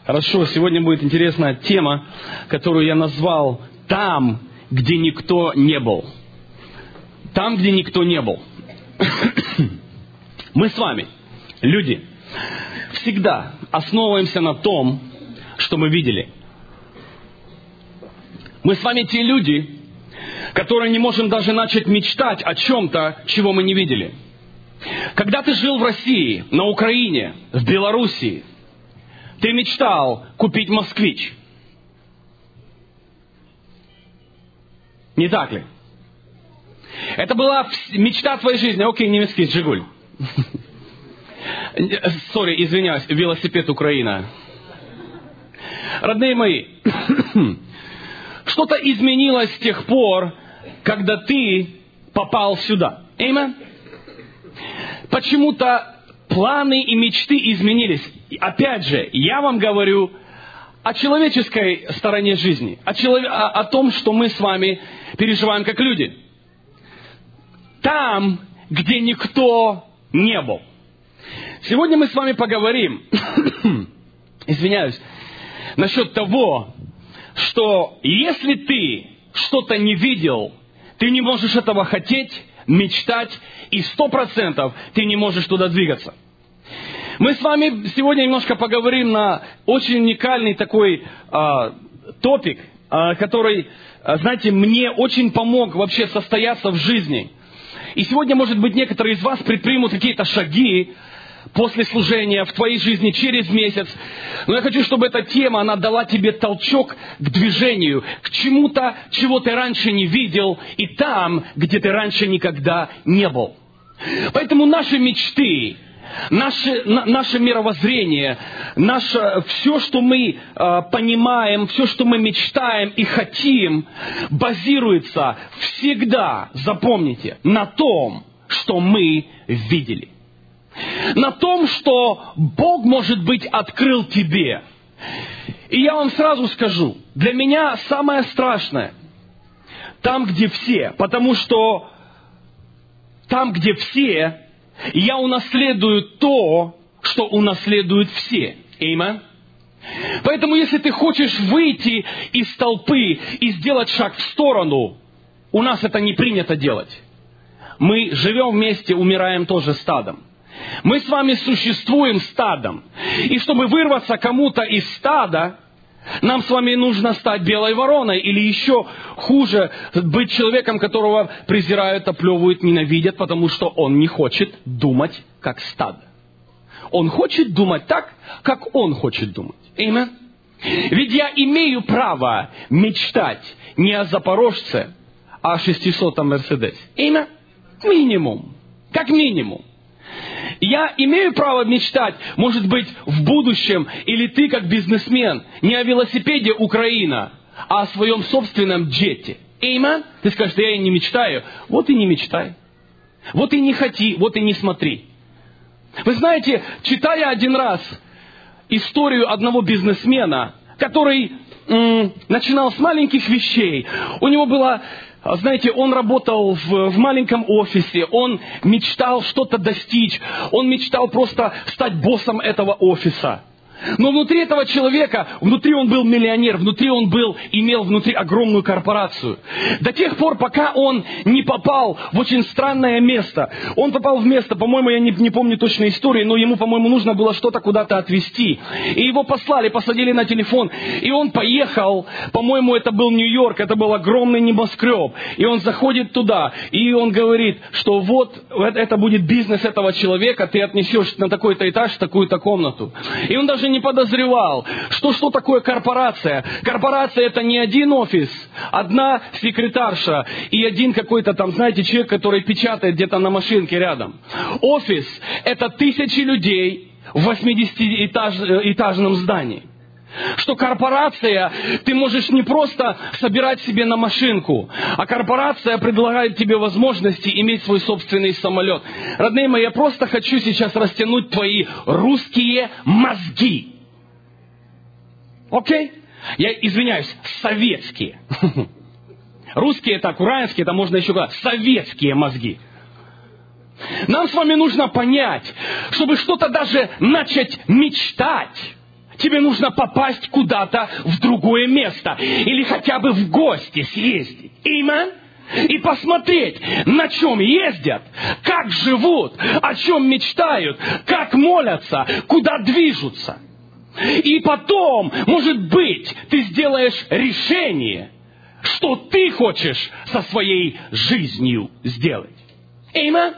Хорошо, сегодня будет интересная тема, которую я назвал «Там, где никто не был». Там, где никто не был. Мы с вами, люди, всегда основываемся на том, что мы видели. Мы с вами те люди, которые не можем даже начать мечтать о чем-то, чего мы не видели. Когда ты жил в России, на Украине, в Белоруссии, ты мечтал купить «Москвич». Не так ли? Это была мечта твоей жизни. Окей, не «Москвич», «Жигуль». Сори, извиняюсь, велосипед Украина. Родные мои, что-то изменилось с тех пор, когда ты попал сюда. Аминь. Почему-то планы и мечты изменились. Опять же, я вам говорю о человеческой стороне жизни, о том, что мы с вами переживаем как люди. Там, где никто не был. Сегодня мы с вами поговорим, извиняюсь, насчет того, что если ты что-то не видел, ты не можешь этого хотеть, мечтать, и 100% ты не можешь туда двигаться. Мы с вами сегодня немножко поговорим на очень уникальный такой топик, который, знаете, мне очень помог вообще состояться в жизни. И сегодня, может быть, некоторые из вас предпримут какие-то шаги после служения в твоей жизни через месяц. Но я хочу, чтобы эта тема, она дала тебе толчок к движению, к чему-то, чего ты раньше не видел, и там, где ты раньше никогда не был. Поэтому наши мечты, наше мировоззрение, все, что мы понимаем, все, что мы мечтаем и хотим, базируется всегда, запомните, на том, что мы видели. На том, что Бог, может быть, открыл тебе. И я вам сразу скажу, для меня самое страшное там, где все, потому что там, где все, я унаследую то, что унаследуют все. Аминь. Поэтому, если ты хочешь выйти из толпы и сделать шаг в сторону, у нас это не принято делать. Мы живем вместе, умираем тоже стадом. Мы с вами существуем стадом. И чтобы вырваться кому-то из стада, нам с вами нужно стать белой вороной. Или еще хуже, быть человеком, которого презирают, оплевывают, ненавидят, потому что он не хочет думать как стадо. Он хочет думать так, как он хочет думать. Аминь. Ведь я имею право мечтать не о запорожце, а о 600-м Мерседесе. Аминь. Минимум. Как минимум. Я имею право мечтать, может быть, в будущем, или ты, как бизнесмен, не о велосипеде Украина, а о своем собственном джете. Аминь? Ты скажешь, я и не мечтаю. Вот и не мечтай. Вот и не хоти, вот и не смотри. Вы знаете, читая один раз историю одного бизнесмена, который начинал с маленьких вещей, у него было... Знаете, он работал в маленьком офисе, он мечтал что-то достичь, он мечтал просто стать боссом этого офиса. Но внутри этого человека, внутри он был миллионер, внутри он имел внутри огромную корпорацию. До тех пор, пока он не попал в очень странное место. Он попал в место, по-моему, я не помню точной истории, но ему, по-моему, нужно было что-то куда-то отвезти. И его послали, посадили на телефон. И он поехал, по-моему, это был Нью-Йорк, это был огромный небоскреб. И он заходит туда, и он говорит, что вот это будет бизнес этого человека, ты отнесешь на такой-то этаж, в такую-то комнату. И он даже не подозревал, что такое корпорация. Корпорация — это не один офис, одна секретарша и один какой-то там, знаете, человек, который печатает где-то на машинке рядом. Офис — это тысячи людей в 80-этажном здании. Что корпорация, ты можешь не просто собирать себе на машинку, а корпорация предлагает тебе возможности иметь свой собственный самолет. Родные мои, я просто хочу сейчас растянуть твои русские мозги. Окей? Я извиняюсь, советские. Русские это украинские, это можно еще говорить. Советские мозги. Нам с вами нужно понять, чтобы что-то даже начать мечтать, Тебе нужно попасть куда-то в другое место. Или хотя бы в гости съездить. Аминь. И посмотреть, на чем ездят, как живут, о чем мечтают, как молятся, куда движутся. И потом, может быть, ты сделаешь решение, что ты хочешь со своей жизнью сделать. Аминь.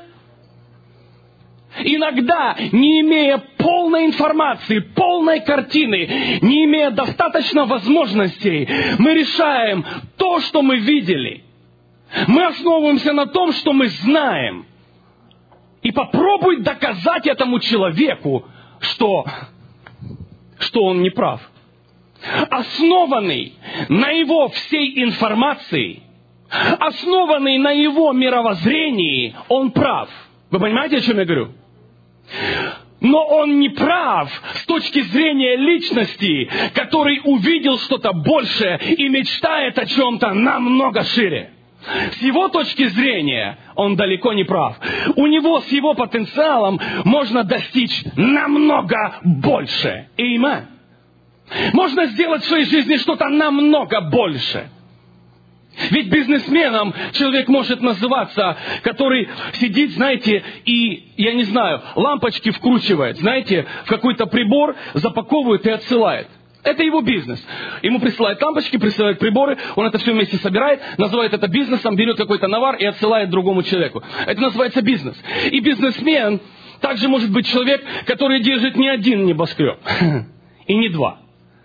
Иногда, не имея полной информации, полной картины, не имея достаточно возможностей, мы решаем то, что мы видели. Мы основываемся на том, что мы знаем. И попробуй доказать этому человеку, что он не прав. Основанный на его всей информации, основанный на его мировоззрении, он прав. Вы понимаете, о чем я говорю? Но он не прав с точки зрения личности, который увидел что-то большее и мечтает о чем-то намного шире. С его точки зрения он далеко не прав. У него с его потенциалом можно достичь намного больше. Аминь. Можно сделать в своей жизни что-то намного больше. Ведь бизнесменом человек может называться, который сидит, знаете, и, я не знаю, лампочки вкручивает, знаете, в какой-то прибор, запаковывает и отсылает. Это его бизнес. Ему присылают лампочки, присылают приборы, он это все вместе собирает, называет это бизнесом, берет какой-то навар и отсылает другому человеку. Это называется бизнес. И бизнесмен также может быть человек, который держит не один небоскреб, и не два,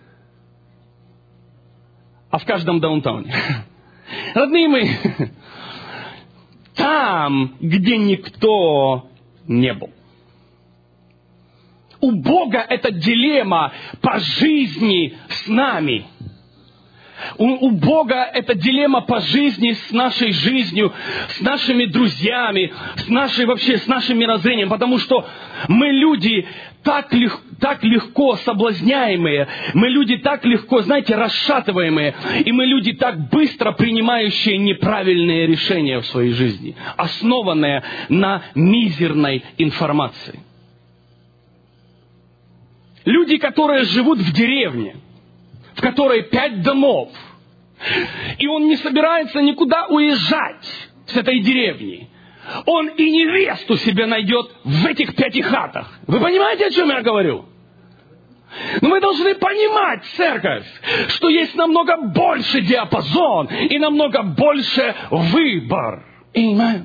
а в каждом даунтауне. Родные мои, там, где никто не был. У Бога это дилемма по жизни с нами. У Бога это дилемма по жизни с нашей жизнью, с нашими друзьями, с нашим мирозрением. Потому что мы люди так легко соблазняемые, мы люди так легко, знаете, расшатываемые, и мы люди так быстро принимающие неправильные решения в своей жизни, основанные на мизерной информации. Люди, которые живут в деревне, в которой 5 домов, и он не собирается никуда уезжать с этой деревни. Он и невесту себе найдет в этих 5 хатах. Вы понимаете, о чем я говорю? Но мы должны понимать, церковь, что есть намного больше диапазон и намного больше выбор. Аминь.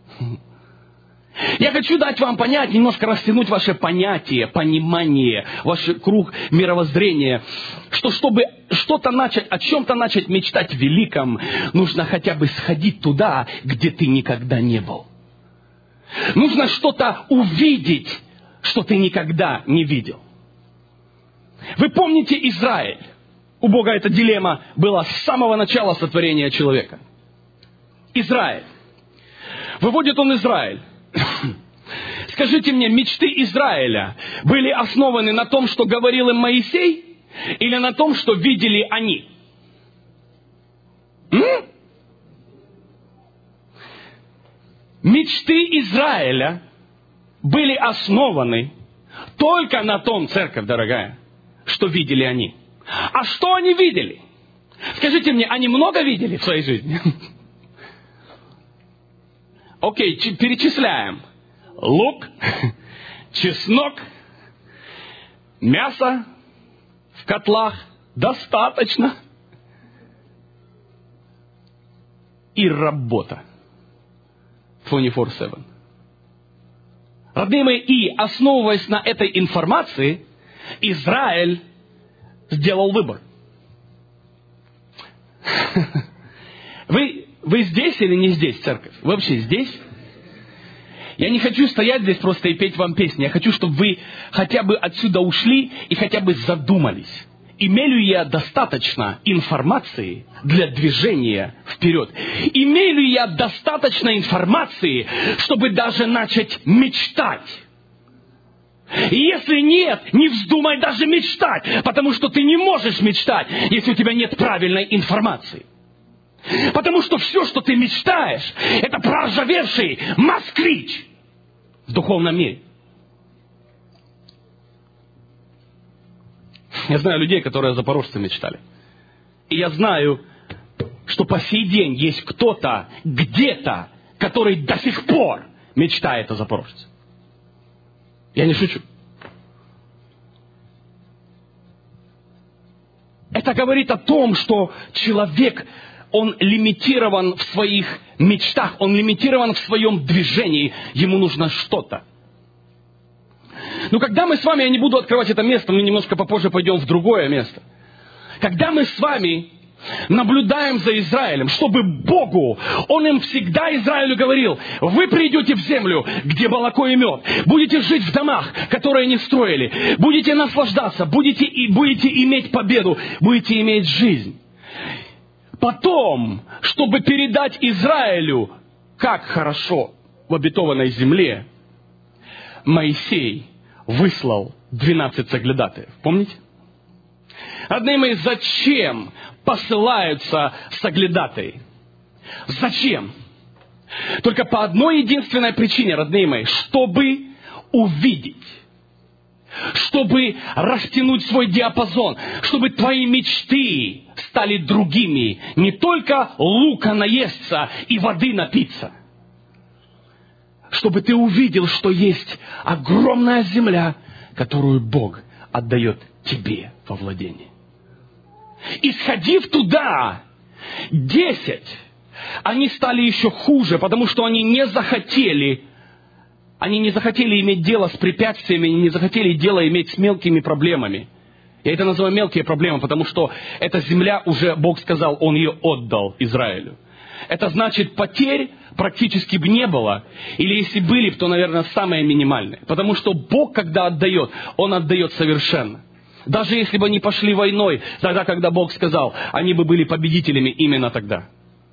Я хочу дать вам понять, немножко растянуть ваше понятие, понимание, ваш круг мировоззрения, что чтобы что-то начать, о чем-то начать мечтать великом, нужно хотя бы сходить туда, где ты никогда не был. Нужно что-то увидеть, что ты никогда не видел. Вы помните Израиль? У Бога эта дилемма была с самого начала сотворения человека. Израиль. Выводит он Израиль. Скажите мне, мечты Израиля были основаны на том, что говорил им Моисей, или на том, что видели они? Мечты Израиля были основаны только на том, церковь дорогая, что видели они. А что они видели? Скажите мне, они много видели в своей жизни? Окей, перечисляем. Лук, чеснок, мясо в котлах достаточно. И работа. 24/7. Родные мои, и основываясь на этой информации, Израиль сделал выбор. Вы здесь или не здесь, церковь? Вы вообще здесь? Я не хочу стоять здесь просто и петь вам песни. Я хочу, чтобы вы хотя бы отсюда ушли и хотя бы задумались. Имею ли я достаточно информации для движения вперед? Имею ли я достаточно информации, чтобы даже начать мечтать? И если нет, не вздумай даже мечтать, потому что ты не можешь мечтать, если у тебя нет правильной информации. Потому что все, что ты мечтаешь, это проржавевший москвич в духовном мире. Я знаю людей, которые о Запорожце мечтали. И я знаю, что по сей день есть кто-то, где-то, который до сих пор мечтает о Запорожце. Я не шучу. Это говорит о том, что человек, он лимитирован в своих мечтах, он лимитирован в своем движении, ему нужно что-то. Но когда мы с вами, я не буду открывать это место, мы немножко попозже пойдем в другое место. Когда мы с вами наблюдаем за Израилем, чтобы Богу, Он им всегда, Израилю, говорил: вы придете в землю, где молоко и мед, будете жить в домах, которые не строили, будете наслаждаться, будете иметь победу, будете иметь жизнь. Потом, чтобы передать Израилю, как хорошо в обетованной земле, Моисей выслал 12 соглядатаев. Помните? Родные мои, зачем посылаются соглядатаи? Зачем? Только по одной единственной причине, родные мои, чтобы увидеть, чтобы растянуть свой диапазон, чтобы твои мечты стали другими, не только лука наесться и воды напиться. Чтобы ты увидел, что есть огромная земля, которую Бог отдает тебе во владение. И сходив туда, 10, они стали еще хуже, потому что они не захотели иметь дело с препятствиями, они не захотели дело иметь с мелкими проблемами. Я это называю мелкие проблемы, потому что эта земля уже, Бог сказал, Он ее отдал Израилю. Это значит, потерь практически бы не было. Или если были, то, наверное, самые минимальные. Потому что Бог, когда отдает, Он отдает совершенно. Даже если бы они пошли войной, тогда, когда Бог сказал, они бы были победителями именно тогда.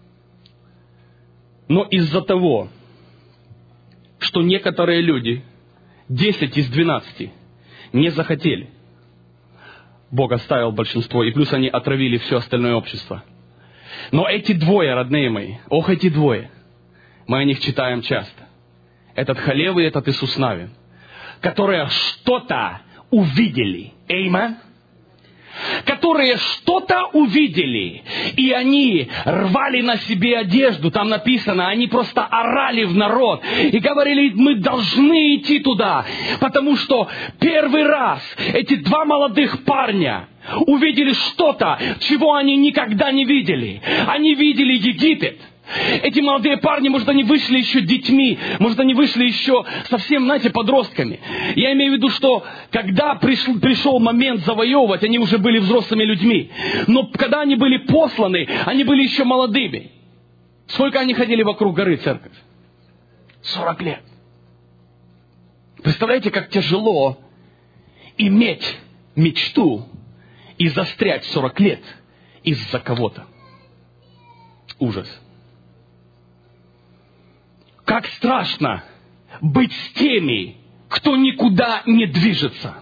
Но из-за того, что некоторые люди, 10 из 12, не захотели, Бог оставил большинство, и плюс они отравили все остальное общество. Но эти двое, родные мои, эти двое, мы о них читаем часто. Этот Халев и этот Иисус Навин, которые что-то увидели. Эймен. Которые что-то увидели, и они рвали на себе одежду, там написано, они просто орали в народ и говорили: мы должны идти туда, потому что первый раз эти два молодых парня увидели что-то, чего они никогда не видели. Они видели Египет. Эти молодые парни, может, они вышли еще детьми, может, они вышли еще совсем, знаете, подростками. Я имею в виду, что когда пришел момент завоевывать, они уже были взрослыми людьми. Но когда они были посланы, они были еще молодыми. Сколько они ходили вокруг горы, церковь? 40 лет. Представляете, как тяжело иметь мечту и застрять 40 лет из-за кого-то. Ужас. Как страшно быть с теми, кто никуда не движется.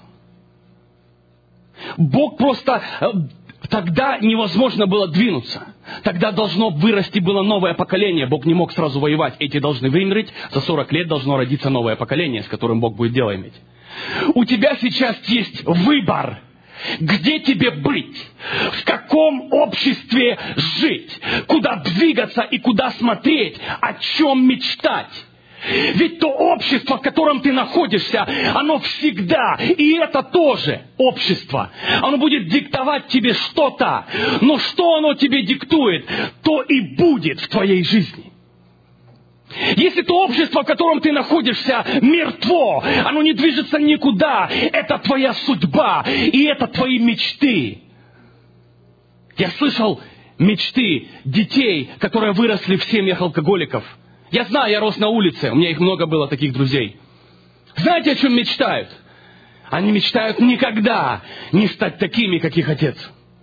Бог просто... Тогда невозможно было двинуться. Тогда должно вырасти было новое поколение. Бог не мог сразу воевать. Эти должны вымереть. За 40 лет должно родиться новое поколение, с которым Бог будет дело иметь. У тебя сейчас есть выбор. Где тебе быть? В каком обществе жить? Куда двигаться и куда смотреть? О чем мечтать? Ведь то общество, в котором ты находишься, оно всегда, и это тоже общество, оно будет диктовать тебе что-то. Но что оно тебе диктует, то и будет в твоей жизни. Если то общество, в котором ты находишься, мертво, оно не движется никуда, это твоя судьба, и это твои мечты. Я слышал мечты детей, которые выросли в семьях алкоголиков. Я знаю, я рос на улице, у меня их много было, таких друзей. Знаете, о чем мечтают? Они мечтают никогда не стать такими, как их отец.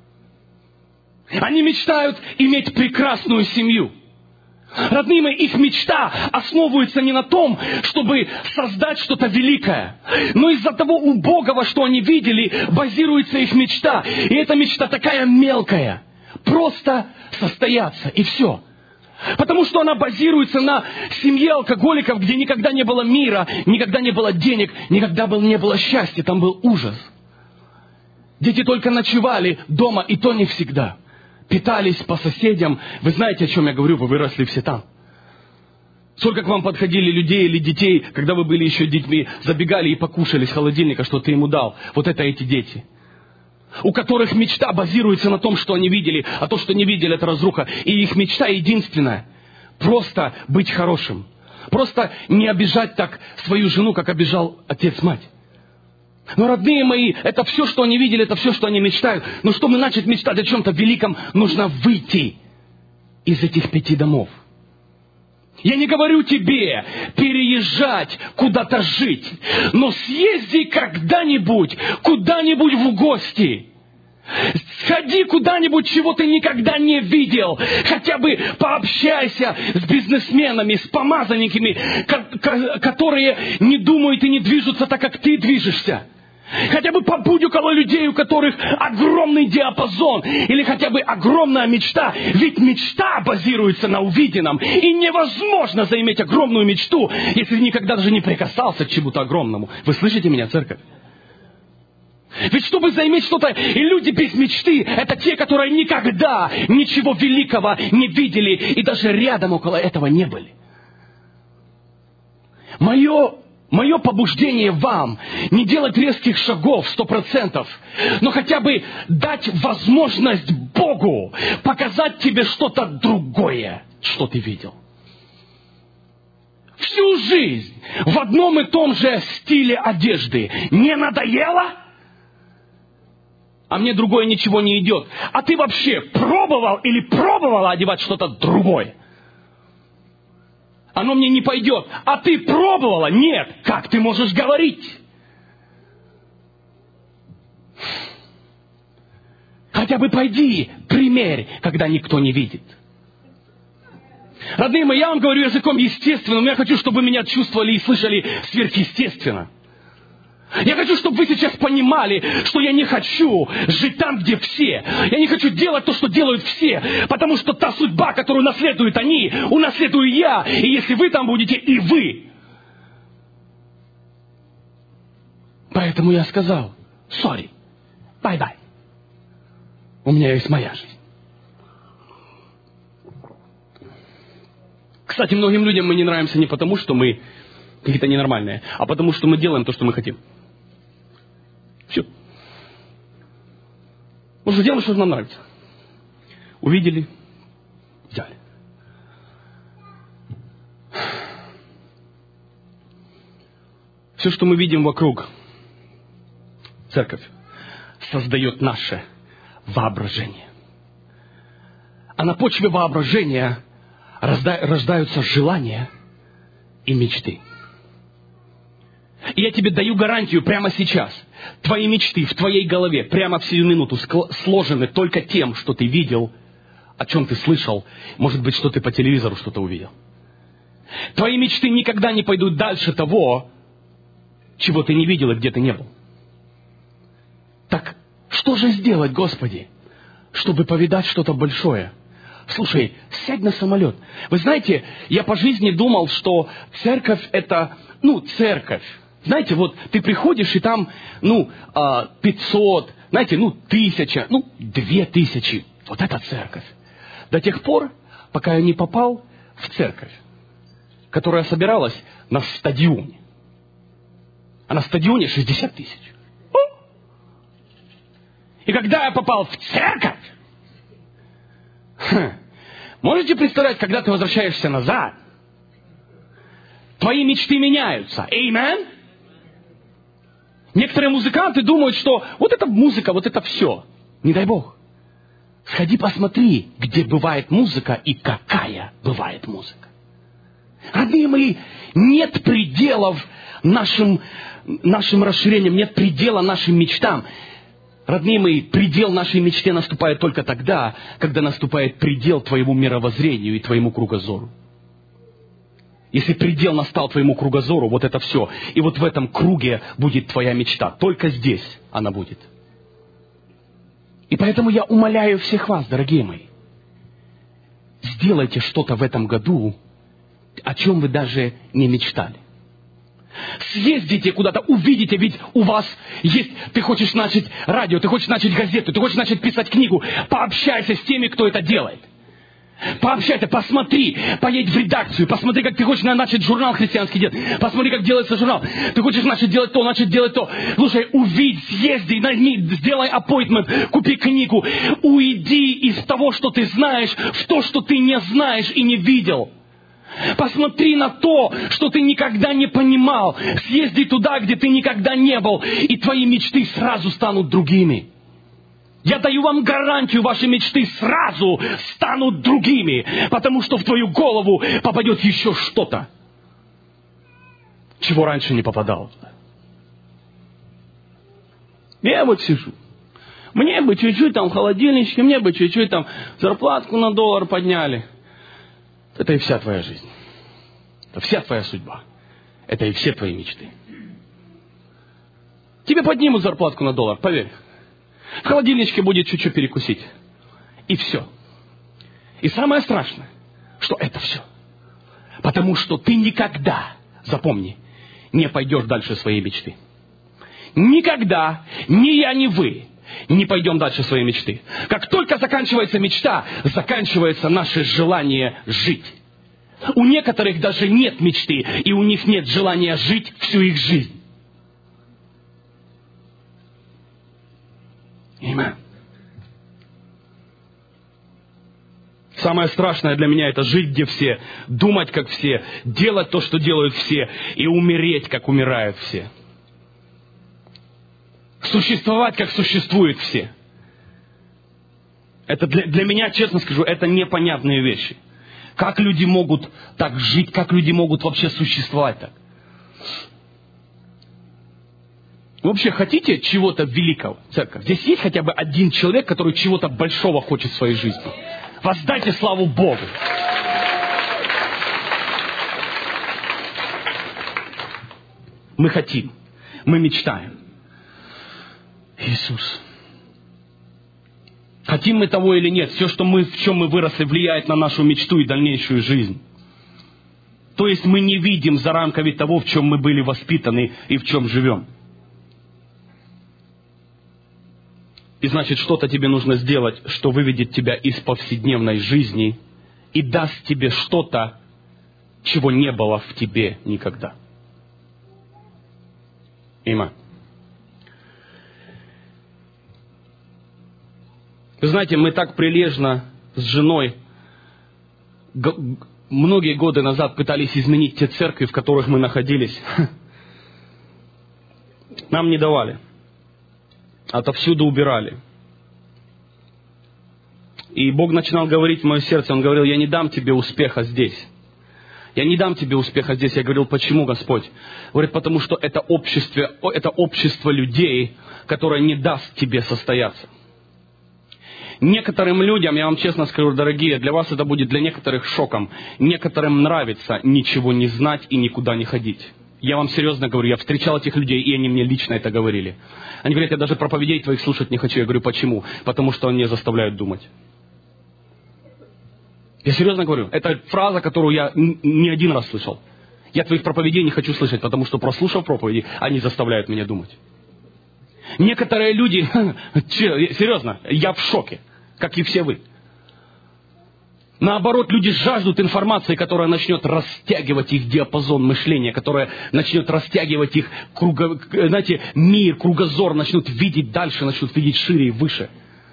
Они мечтают иметь прекрасную семью. Родные мои, их мечта основывается не на том, чтобы создать что-то великое, но из-за того убогого, что они видели, базируется их мечта. И эта мечта такая мелкая. Просто состояться, и все. Потому что она базируется на семье алкоголиков, где никогда не было мира, никогда не было денег, никогда не было счастья, там был ужас. Дети только ночевали дома, и то не всегда. Питались по соседям. Вы знаете, о чем я говорю, вы выросли все там. Сколько к вам подходили людей или детей, когда вы были еще детьми, забегали и покушали с холодильника, что ты ему дал. Вот это эти дети. У которых мечта базируется на том, что они видели, а то, что не видели, это разруха. И их мечта единственная – просто быть хорошим. Просто не обижать так свою жену, как обижал отец-мать. Но, родные мои, это все, что они видели, это все, что они мечтают. Но чтобы начать мечтать о чем-то великом, нужно выйти из этих 5 домов. Я не говорю тебе переезжать, куда-то жить, но съезди когда-нибудь, куда-нибудь в гости. Сходи куда-нибудь, чего ты никогда не видел. Хотя бы пообщайся с бизнесменами, с помазанниками, которые не думают и не движутся так, как ты движешься. Хотя бы побудь около людей, у которых огромный диапазон, или хотя бы огромная мечта. Ведь мечта базируется на увиденном. И невозможно заиметь огромную мечту, если никогда даже не прикасался к чему-то огромному. Вы слышите меня, церковь? Ведь чтобы заиметь что-то, и люди без мечты, это те, которые никогда ничего великого не видели, и даже рядом около этого не были. Мое побуждение вам не делать резких шагов 100%, но хотя бы дать возможность Богу показать тебе что-то другое, что ты видел. Всю жизнь в одном и том же стиле одежды не надоело? А мне другое ничего не идет. А ты вообще пробовал или пробовала одевать что-то другое? Оно мне не пойдет. А ты пробовала? Нет. Как ты можешь говорить? Хотя бы пойди, примерь, когда никто не видит. Родные мои, я вам говорю языком естественным, но я хочу, чтобы вы меня чувствовали и слышали сверхъестественно. Я хочу, чтобы вы сейчас понимали, что я не хочу жить там, где все. Я не хочу делать то, что делают все. Потому что та судьба, которую наследуют они, унаследую я. И если вы там будете, и вы. Поэтому я сказал, sorry, bye-bye. У меня есть моя жизнь. Кстати, многим людям мы не нравимся не потому, что мы какие-то ненормальные, а потому, что мы делаем то, что мы хотим. Все. Мы же делаем, что нам нравится. Увидели, взяли. Все, что мы видим вокруг, церковь, создает наше воображение. А на почве воображения рождаются желания и мечты. И я тебе даю гарантию прямо сейчас. Твои мечты в твоей голове прямо в сию минуту сложены только тем, что ты видел, о чем ты слышал, может быть, что ты по телевизору что-то увидел. Твои мечты никогда не пойдут дальше того, чего ты не видел и где ты не был. Так что же сделать, Господи, чтобы повидать что-то большое? Слушай, сядь на самолет. Вы знаете, я по жизни думал, что церковь это, церковь. Знаете, вот ты приходишь, и там, 500, знаете, 1000, 2000. Вот это церковь. До тех пор, пока я не попал в церковь, которая собиралась на стадионе. А на стадионе 60 000. И когда я попал в церковь, можете представлять, когда ты возвращаешься назад, твои мечты меняются. Amen? Некоторые музыканты думают, что вот это музыка, вот это все. Не дай Бог. Сходи посмотри, где бывает музыка и какая бывает музыка. Родные мои, нет пределов нашим расширениям, нет предела нашим мечтам. Родные мои, предел нашей мечте наступает только тогда, когда наступает предел твоему мировоззрению и твоему кругозору. Если предел настал твоему кругозору, вот это все. И вот в этом круге будет твоя мечта. Только здесь она будет. И поэтому я умоляю всех вас, дорогие мои, сделайте что-то в этом году, о чем вы даже не мечтали. Съездите куда-то, увидите, ведь у вас есть... Ты хочешь начать радио, ты хочешь начать газету, ты хочешь начать писать книгу. Пообщайся с теми, кто это делает. Пообщайся, посмотри, поедь в редакцию, посмотри, как ты хочешь начать журнал христианский делать, посмотри, как делается журнал. Ты хочешь начать делать то. Слушай, увидь, съезди, сделай аппоинтмент, купи книгу, уйди из того, что ты знаешь, в то, что ты не знаешь и не видел. Посмотри на то, что ты никогда не понимал. Съезди туда, где ты никогда не был, и твои мечты сразу станут другими. Я даю вам гарантию, ваши мечты сразу станут другими, потому что в твою голову попадет еще что-то, чего раньше не попадало. Я вот сижу. Мне бы чуть-чуть там в холодильничке, мне бы чуть-чуть там зарплатку на $1 подняли. Это и вся твоя жизнь. Это вся твоя судьба. Это и все твои мечты. Тебе поднимут зарплатку на $1, поверь. В холодильничке будет чуть-чуть перекусить. И все. И самое страшное, что это все. Потому что ты никогда, запомни, не пойдешь дальше своей мечты. Никогда ни я, ни вы не пойдем дальше своей мечты. Как только заканчивается мечта, заканчивается наше желание жить. У некоторых даже нет мечты, и у них нет желания жить всю их жизнь. Аминь. Самое страшное для меня — это жить, где все, думать, как все, делать то, что делают все, и умереть, как умирают все. Существовать, как существуют все. Это для меня, честно скажу, это непонятные вещи. Как люди могут так жить, как люди могут вообще существовать так? Вы вообще хотите чего-то великого, церковь? Здесь есть хотя бы один человек, который чего-то большого хочет в своей жизни? Воздайте славу Богу. Мы хотим, мы мечтаем. Иисус. Хотим мы того или нет, все, в чем мы выросли, влияет на нашу мечту и дальнейшую жизнь. То есть мы не видим за рамками того, в чем мы были воспитаны и в чем живем. И значит, что-то тебе нужно сделать, что выведет тебя из повседневной жизни и даст тебе что-то, чего не было в тебе никогда. Аминь. Вы знаете, мы так прилежно с женой многие годы назад пытались изменить те церкви, в которых мы находились. Нам не давали. Отовсюду убирали. И Бог начинал говорить в мое сердце. Он говорил: я не дам тебе успеха здесь. Я не дам тебе успеха здесь. Я говорил: почему, Господь? Говорит: потому что это общество людей, которое не даст тебе состояться. Некоторым людям, я вам честно скажу, дорогие, для вас это будет для некоторых шоком. Некоторым нравится ничего не знать и никуда не ходить. Я вам серьезно говорю, я встречал этих людей, и они мне лично это говорили. Они говорят: я даже проповедей твоих слушать не хочу. Я говорю: почему? Потому что они заставляют думать. Я серьезно говорю, это фраза, которую я не один раз слышал. Я твоих проповедей не хочу слышать, потому что, прослушав проповеди, они заставляют меня думать. Некоторые люди, серьезно, я в шоке, как и все вы. Наоборот, люди жаждут информации, которая начнет растягивать их диапазон мышления, которая начнет растягивать их мир, кругозор, начнут видеть дальше, начнут видеть шире и выше.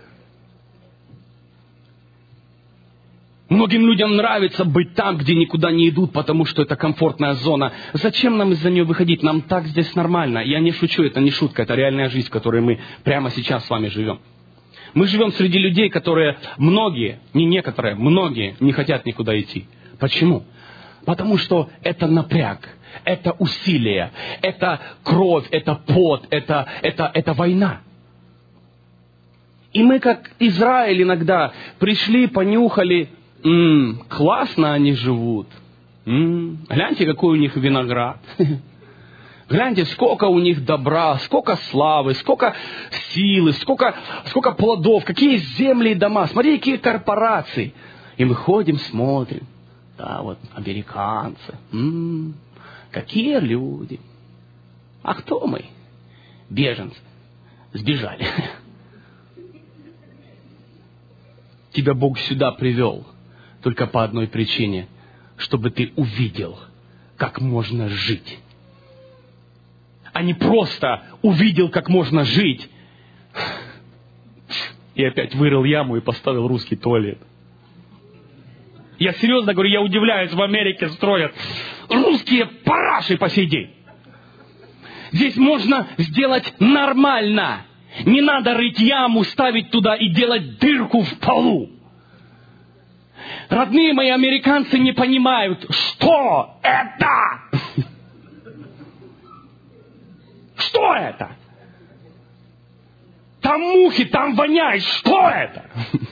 Многим людям нравится быть там, где никуда не идут, потому что это комфортная зона. Зачем нам из-за нее выходить? Нам так здесь нормально. Я не шучу, это не шутка, это реальная жизнь, в которой мы прямо сейчас с вами живем. Мы живем среди людей, которые многие, не некоторые, многие не хотят никуда идти. Почему? Потому что это напряг, это усилие, это кровь, это пот, это война. И мы, как Израиль, иногда пришли, понюхали, классно они живут. Гляньте, какой у них виноград. Гляньте, сколько у них добра, сколько славы, сколько силы, сколько плодов, какие земли и дома. Смотри, какие корпорации. И мы ходим, смотрим. Да, вот американцы. Какие люди. А кто мы? Беженцы. Сбежали. Тебя Бог сюда привел только по одной причине, чтобы ты увидел, как можно жить. А не просто увидел, как можно жить, и опять вырыл яму и поставил русский туалет. Я серьезно говорю, я удивляюсь, в Америке строят русские параши по сей день. Здесь можно сделать нормально. Не надо рыть яму, ставить туда и делать дырку в полу. Родные мои американцы не понимают, что это? Что это? Там мухи, там воняет. Что это?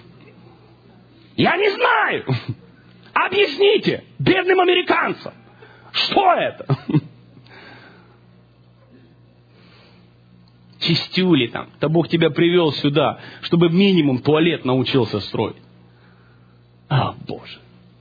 Я не знаю. Объясните бедным американцам, что это? Чистюли там. Да Бог тебя привел сюда, чтобы минимум туалет научился строить. А, Боже.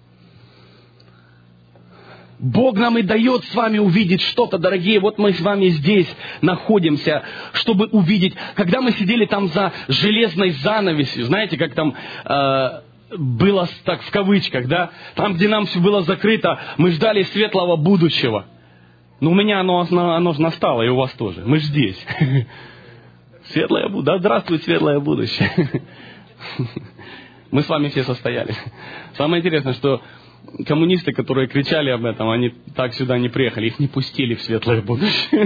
Бог нам и дает с вами увидеть что-то, дорогие. Вот мы с вами здесь находимся, чтобы увидеть. Когда мы сидели там за железной занавесью, знаете, как там было так в кавычках, да? Там, где нам все было закрыто, мы ждали светлого будущего. Но у меня оно же настало, и у вас тоже. Мы же здесь. Светлое будущее. Да, здравствуй, светлое будущее. Мы с вами все состоялись. Самое интересное, что коммунисты, которые кричали об этом, они так сюда не приехали, их не пустили в светлое будущее.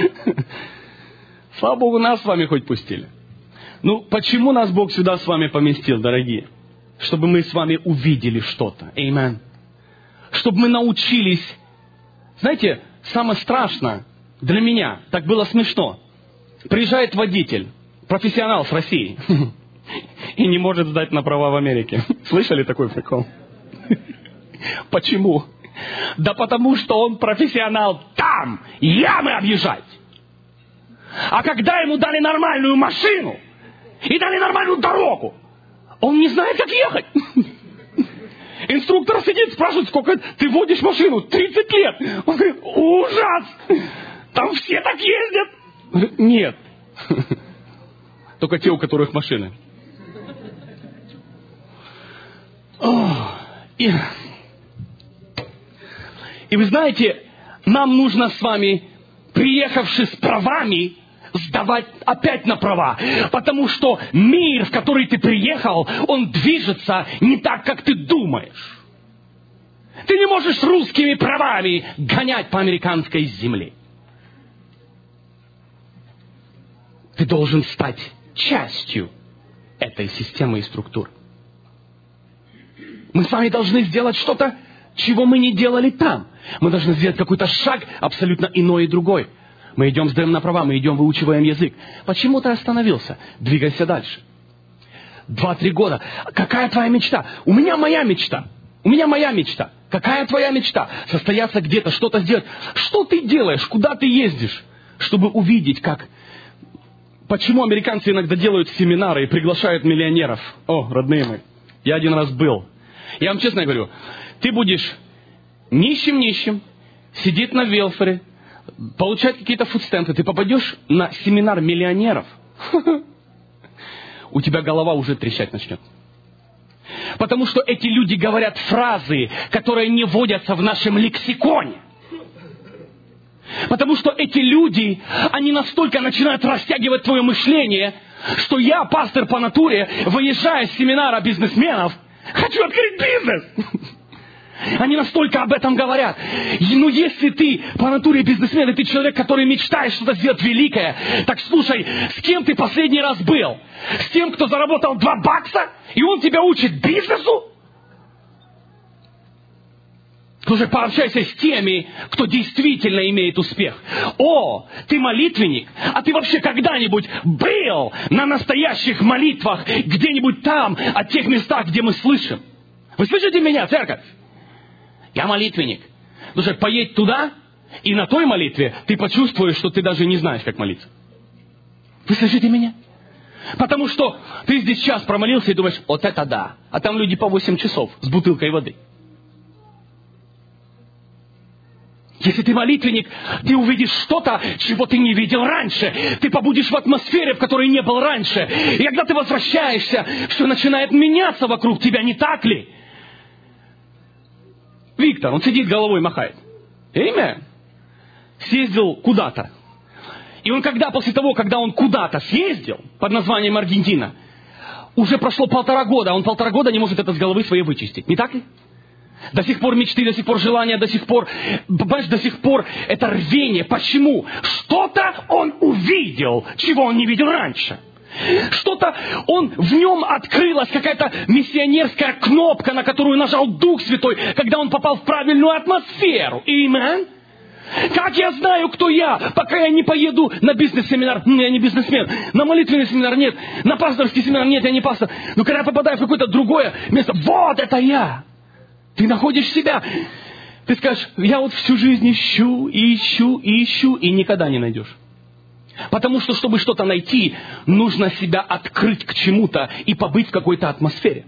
Слава Богу, нас с вами хоть пустили. Ну, почему нас Бог сюда с вами поместил, дорогие? Чтобы мы с вами увидели что-то. Аминь. Чтобы мы научились. Знаете, самое страшное для меня, так было смешно. Приезжает водитель, профессионал с России, и не может сдать на права в Америке. Слышали такой прикол? Почему? Да потому что он профессионал там, ямы объезжать. А когда ему дали нормальную машину и дали нормальную дорогу, он не знает, как ехать. Инструктор сидит, спрашивает, сколько ты водишь машину? 30 лет. Он говорит, ужас! Там все так ездят. Он говорит, нет. Только те, у которых машины. И вы знаете, нам нужно с вами, приехавши с правами, сдавать опять на права. Потому что мир, в который ты приехал, он движется не так, как ты думаешь. Ты не можешь с русскими правами гонять по американской земле. Ты должен стать частью этой системы и структуры. Мы с вами должны сделать что-то, чего мы не делали там. Мы должны сделать какой-то шаг абсолютно иной и другой. Мы идем, сдаем на права, мы идем, выучиваем язык. Почему ты остановился? Двигайся дальше. 2-3 года. Какая твоя мечта? У меня моя мечта. У меня моя мечта. Какая твоя мечта? Состояться где-то, что-то сделать. Что ты делаешь? Куда ты ездишь? Чтобы увидеть, как... Почему американцы иногда делают семинары и приглашают миллионеров? О, родные мои, я один раз был. Я вам честно говорю, ты будешь нищим, сидеть на велфере, получать какие-то фудстемпы, ты попадешь на семинар миллионеров, у тебя голова уже трещать начнет. Потому что эти люди говорят фразы, которые не водятся в нашем лексиконе. Потому что эти люди, они настолько начинают растягивать твое мышление, что я, пастор по натуре, выезжая с семинара бизнесменов, хочу открыть бизнес. Они настолько об этом говорят. Ну, если ты по натуре бизнесмен, и ты человек, который мечтает что-то сделать великое, так слушай, с кем ты последний раз был? С тем, кто заработал $2, и он тебя учит бизнесу? Слушай, пообщайся с теми, кто действительно имеет успех. О, ты молитвенник, а ты вообще когда-нибудь был на настоящих молитвах где-нибудь там, от тех местах, где мы слышим? Вы слышите меня, церковь? Я молитвенник. Слушай, поедь туда, и на той молитве ты почувствуешь, что ты даже не знаешь, как молиться. Вы слышите меня? Потому что ты здесь час промолился и думаешь, вот это да. А там люди по 8 часов с бутылкой воды. Если ты молитвенник, ты увидишь что-то, чего ты не видел раньше. Ты побудешь в атмосфере, в которой не был раньше. И когда ты возвращаешься, все начинает меняться вокруг тебя, не так ли? Виктор, он сидит, головой махает. Имя? Съездил куда-то. И он после того, когда он куда-то съездил, под названием Аргентина, уже прошло 1,5 года, а он 1,5 года не может это с головы своей вычистить. Не так ли? До сих пор мечты, до сих пор желания, до сих пор это рвение. Почему? Что-то он увидел, чего он не видел раньше. Что-то в нем открылась какая-то миссионерская кнопка, на которую нажал Дух Святой, когда он попал в правильную атмосферу. Амен. Как я знаю, кто я, пока я не поеду на бизнес-семинар? Я не бизнесмен. На молитвенный семинар? Нет. На пасторский семинар? Нет, я не пастор. Но когда я попадаю в какое-то другое место, вот это я. Ты находишь себя. Ты скажешь, я вот всю жизнь ищу, и никогда не найдешь. Потому что, чтобы что-то найти, нужно себя открыть к чему-то и побыть в какой-то атмосфере.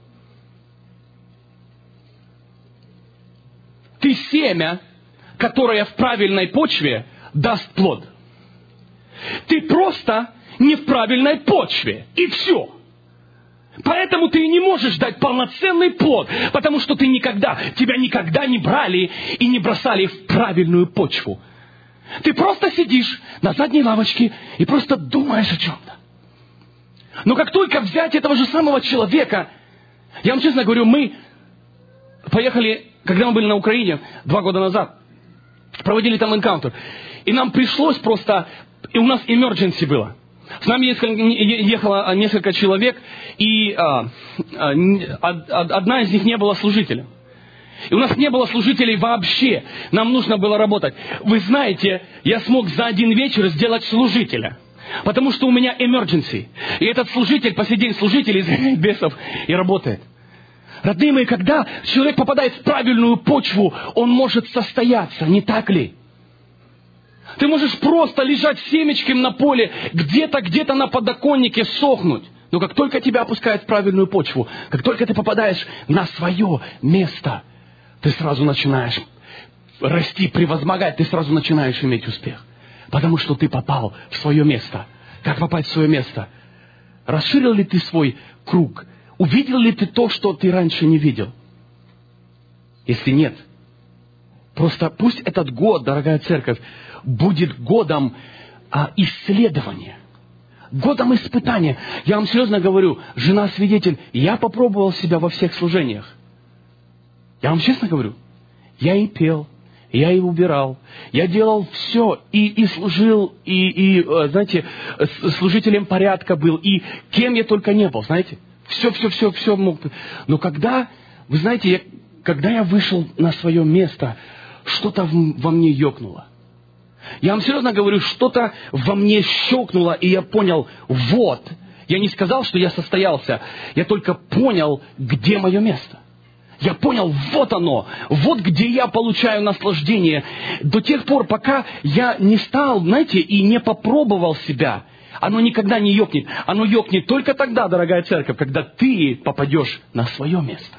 Ты семя, которое в правильной почве даст плод. Ты просто не в правильной почве. И все. Поэтому ты и не можешь дать полноценный плод, потому что тебя никогда не брали и не бросали в правильную почву. Ты просто сидишь на задней лавочке и просто думаешь о чем-то. Но как только взять этого же самого человека, я вам честно говорю, мы поехали, когда мы были на Украине 2 года назад, проводили там энкаунтер, и нам пришлось и у нас emergency было. С нами ехало несколько человек, и одна из них не была служителем. И у нас не было служителей вообще. Нам нужно было работать. Вы знаете, я смог за один вечер сделать служителя. Потому что у меня emergency. И этот служитель, по сей день служитель, изгоняет бесов и работает. Родные мои, когда человек попадает в правильную почву, он может состояться, не так ли? Ты можешь просто лежать семечком на поле, где-то на подоконнике сохнуть. Но как только тебя опускают в правильную почву, как только ты попадаешь на свое место, ты сразу начинаешь расти, превозмогать, ты сразу начинаешь иметь успех. Потому что ты попал в свое место. Как попасть в свое место? Расширил ли ты свой круг? Увидел ли ты то, что ты раньше не видел? Если нет, просто пусть этот год, дорогая церковь, будет годом исследования, годом испытания. Я вам серьезно говорю, жена свидетель, я попробовал себя во всех служениях. Я вам честно говорю, я и пел, я и убирал, я делал все, и служил, знаете, служителем порядка был, и кем я только не был, знаете. Все мог. Но вы знаете, когда я вышел на свое место, что-то во мне ёкнуло. Я вам серьезно говорю, что-то во мне щелкнуло, и я понял, вот. Я не сказал, что я состоялся. Я только понял, где мое место. Я понял, вот оно. Вот где я получаю наслаждение. До тех пор, пока я не стал, знаете, и не попробовал себя, оно никогда не ёкнет. Оно ёкнет только тогда, дорогая церковь, когда ты попадешь на свое место.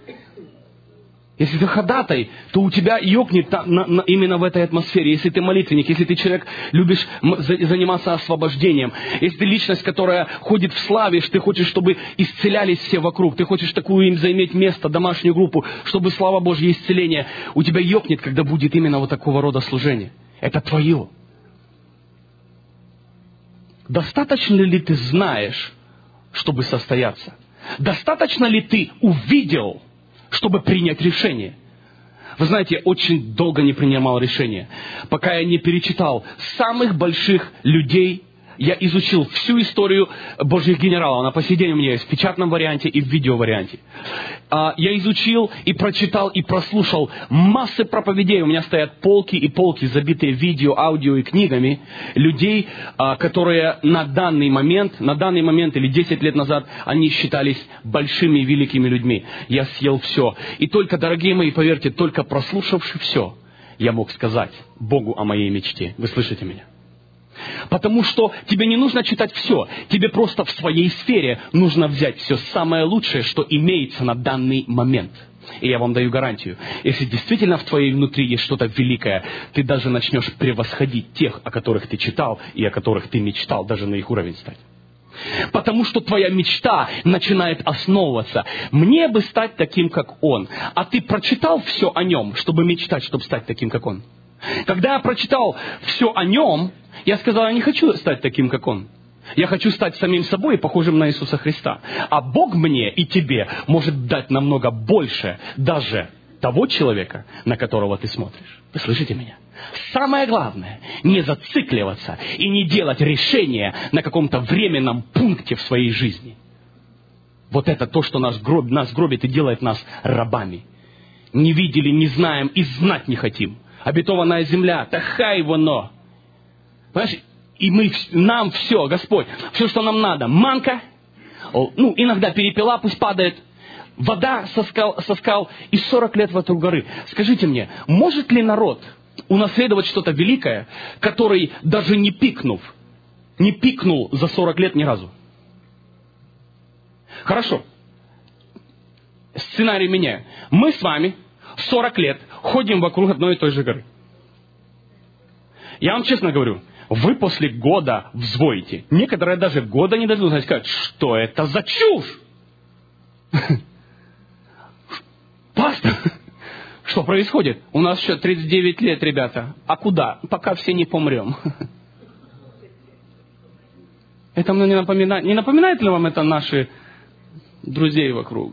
Если ты ходатай, то у тебя ёкнет именно в этой атмосфере. Если ты молитвенник, если ты человек, любишь заниматься освобождением, если ты личность, которая ходит в славе, ты хочешь, чтобы исцелялись все вокруг, ты хочешь такую им заиметь место, домашнюю группу, чтобы слава Божья, исцеление, у тебя ёкнет, когда будет именно вот такого рода служение. Это твое. Достаточно ли ты знаешь, чтобы состояться? Достаточно ли ты увидел, чтобы принять решение? Вы знаете, очень долго не принимал решения, пока я не перечитал самых больших людей. Я изучил всю историю Божьих генералов. Она по сей день у меня есть в печатном варианте и в видеоварианте. Я изучил и прочитал и прослушал массы проповедей. У меня стоят полки и полки, забитые видео, аудио и книгами людей, которые на данный момент или 10 лет назад, они считались большими и великими людьми. Я съел все. И только, дорогие мои, поверьте, только прослушавши все, я мог сказать Богу о моей мечте. Вы слышите меня? Потому что тебе не нужно читать все. Тебе просто в своей сфере нужно взять все самое лучшее, что имеется на данный момент. И я вам даю гарантию, если действительно в твоей внутри есть что-то великое, ты даже начнешь превосходить тех, о которых ты читал и о которых ты мечтал, даже на их уровень стать. Потому что твоя мечта начинает основываться. Мне бы стать таким, как он. А ты прочитал все о нем, чтобы мечтать, чтобы стать таким, как он? Когда я прочитал все о нем, я сказал, я не хочу стать таким, как он. Я хочу стать самим собой и похожим на Иисуса Христа. А Бог мне и тебе может дать намного больше даже того человека, на которого ты смотришь. Вы слышите меня? Самое главное, не зацикливаться и не делать решения на каком-то временном пункте в своей жизни. Вот это то, что нас гробит и делает нас рабами. Не видели, не знаем и знать не хотим. Обетованная земля, тахай воно. Понимаешь? И нам все, Господь, все, что нам надо. Манка, иногда перепела, пусть падает. Вода со скал и 40 лет вокруг горы. Скажите мне, может ли народ унаследовать что-то великое, который даже не пикнул за 40 лет ни разу? Хорошо. Сценарий меняю. Мы с вами 40 лет ходим вокруг одной и той же горы. Я вам честно говорю, вы после года взвоите. Некоторые даже года не дадут сказать, что это за чушь? Пастор, что происходит? У нас еще 39 лет, ребята. А куда? Пока все не помрем. Это мне не напоминает. Не напоминает ли вам это наши друзей вокруг?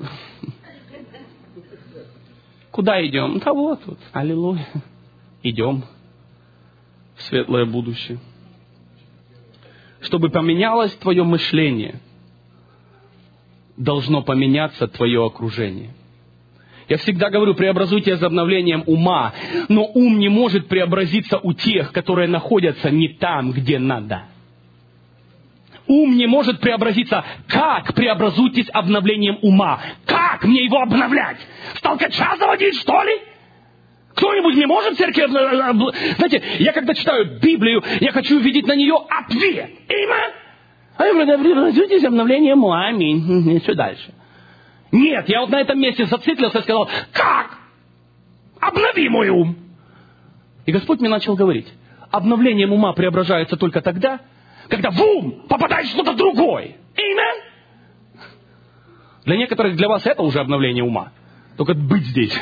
Куда идем? Да вот тут. Аллилуйя. Идем в светлое будущее. Чтобы поменялось твое мышление, должно поменяться твое окружение. Я всегда говорю, преобразуйтесь обновлением ума, но ум не может преобразиться у тех, которые находятся не там, где надо. Ум не может преобразиться. Как преобразуйтесь обновлением ума? Как мне его обновлять? С толкача заводить, что ли? Кто-нибудь не может в церкви... Знаете, я когда читаю Библию, я хочу увидеть на нее ответ. Имя? А я говорю, преобразуйтесь обновлением ума. Аминь. И все дальше. Нет, я вот на этом месте зациклился и сказал, как? Обнови мой ум. И Господь мне начал говорить, обновлением ума преображается только тогда, когда в ум попадает что-то другое. Аминь. Для некоторых, для вас это уже обновление ума. Только быть здесь.